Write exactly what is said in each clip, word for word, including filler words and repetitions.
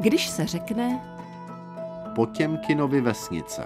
Když se řekne Potěmkinovy vesnice.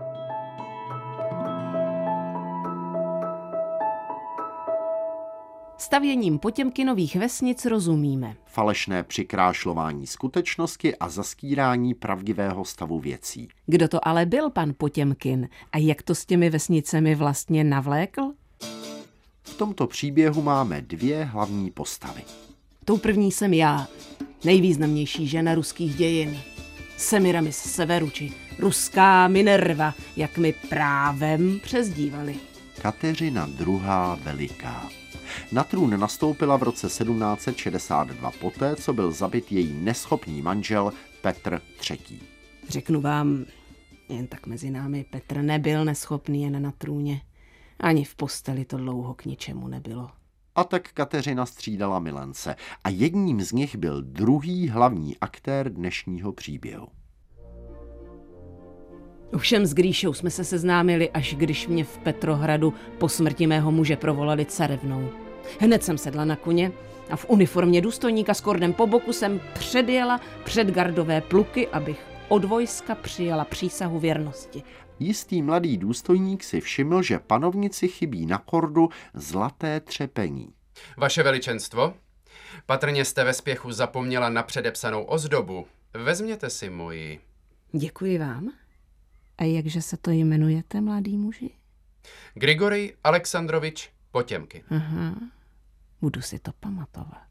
Stavěním Potěmkinových vesnic rozumíme Falešné přikrášlování skutečnosti a zastírání pravdivého stavu věcí. Kdo to ale byl pan Potěmkin a jak to s těmi vesnicemi vlastně navlékl? V tomto příběhu máme dvě hlavní postavy. Tou první jsem já, nejvýznamnější žena ruských dějin. Semiramis Severu, či ruská Minerva, jak mi právem přezdívali. Kateřina druhá. Veliká. Na trůn nastoupila v roce sedmnáct set šedesát dva poté, co byl zabit její neschopný manžel Petr třetí. Řeknu vám, jen tak mezi námi, Petr nebyl neschopný jen na trůně. Ani v posteli to dlouho k ničemu nebylo. A tak Kateřina střídala milence a jedním z nich byl druhý hlavní aktér dnešního příběhu. Ovšem s Gríšou jsme se seznámili, až když mě v Petrohradu po smrti mého muže provolali carevnou. Hned jsem sedla na koně a v uniformě důstojníka s kordem po boku jsem předjela před gardové pluky, abych od vojska přijala přísahu věrnosti. Jistý mladý důstojník si všiml, že panovnici chybí na kordu zlaté třepení. Vaše veličenstvo, patrně jste ve spěchu zapomněla na předepsanou ozdobu. Vezměte si moji. Děkuji vám. A jakže se to jmenujete, mladý muži? Grigorij Alexandrovič Potěmkin. Aha, budu si to pamatovat.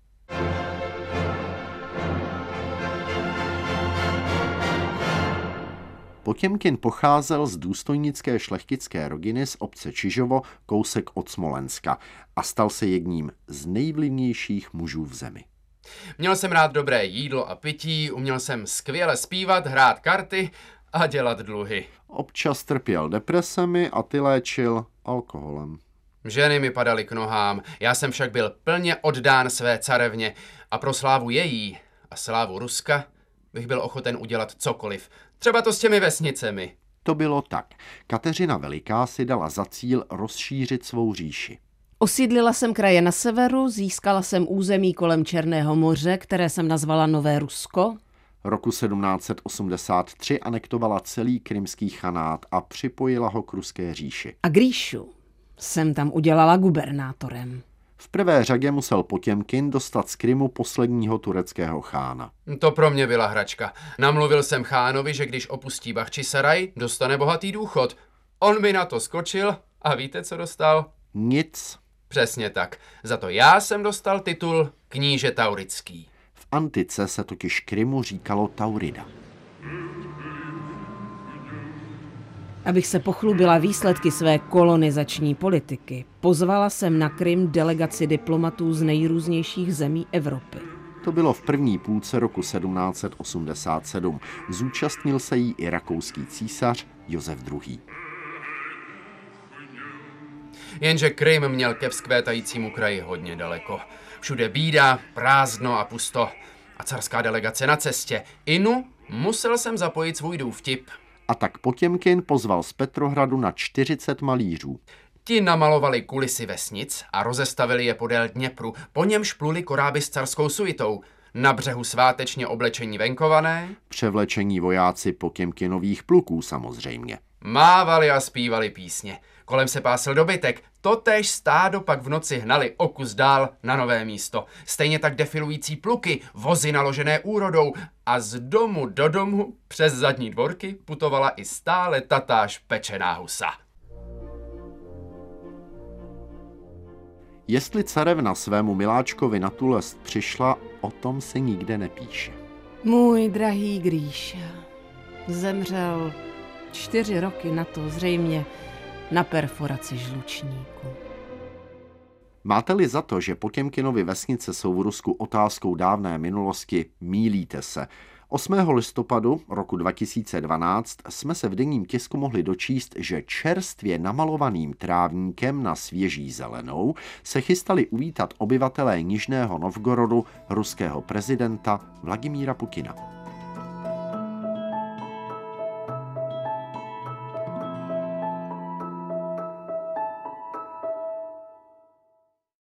Potěmkin pocházel z důstojnické šlechtické rodiny z obce Čižovo, kousek od Smolenska, a stal se jedním z nejvlivnějších mužů v zemi. Měl jsem rád dobré jídlo a pití, uměl jsem skvěle zpívat, hrát karty a dělat dluhy. Občas trpěl depresemi a ty léčil alkoholem. Ženy mi padaly k nohám, já jsem však byl plně oddán své carevně a pro slávu její a slávu Ruska bych byl ochoten udělat cokoliv. Třeba to s těmi vesnicemi. To bylo tak. Kateřina Veliká si dala za cíl rozšířit svou říši. Osídlila jsem kraje na severu, získala jsem území kolem Černého moře, které jsem nazvala Nové Rusko. Roku sedmnáct set osmdesát tři anektovala celý krymský chanát a připojila ho k ruské říši. A Gríšu jsem tam udělala gubernátorem. V prvé řadě musel Potěmkin dostat z Krymu posledního tureckého chána. To pro mě byla hračka. Namluvil jsem chánovi, že když opustí Bachčisaraj, dostane bohatý důchod. On mi na to skočil a víte, co dostal? Nic. Přesně tak. Za to já jsem dostal titul kníže taurický. V antice se totiž Krymu říkalo Taurida. Abych se pochlubila výsledky své kolonizační politiky, pozvala jsem na Krym delegaci diplomatů z nejrůznějších zemí Evropy. To bylo v první půlce roku sedmnáct set osmdesát sedm. Zúčastnil se jí i rakouský císař Josef druhý. Jenže Krym měl ke vzkvétajícímu kraji hodně daleko. Všude bída, prázdno a pusto. A carská delegace na cestě. Inu musel jsem zapojit svůj důvtip. A tak Potěmkin pozval z Petrohradu na čtyřicet malířů. Ti namalovali kulisy vesnic a rozestavili je podél Dněpru, po němž pluli koráby s carskou suitou. Na břehu svátečně oblečení venkované, Převlečení vojáci Potěmkinových pluků samozřejmě. mávali a zpívali písně. Kolem se pásl dobytek, totéž stádo pak v noci hnali o kus dál na nové místo. Stejně tak defilující pluky, vozy naložené úrodou a z domu do domu přes zadní dvorky putovala i stále tatáž pečená husa. Jestli carevna svému miláčkovi na tu lest přišla, o tom se nikde nepíše. Můj drahý Gríša zemřel čtyři roky na to, zřejmě na perforaci žlučníku. Máte-li za to, že Potěmkinovy vesnice jsou v Rusku otázkou dávné minulosti, mýlíte se. osmého listopadu roku dva tisíce dvanáct jsme se v denním tisku mohli dočíst, že čerstvě namalovaným trávníkem na svěží zelenou se chystali uvítat obyvatelé Nižného Novgorodu ruského prezidenta Vladimíra Putina.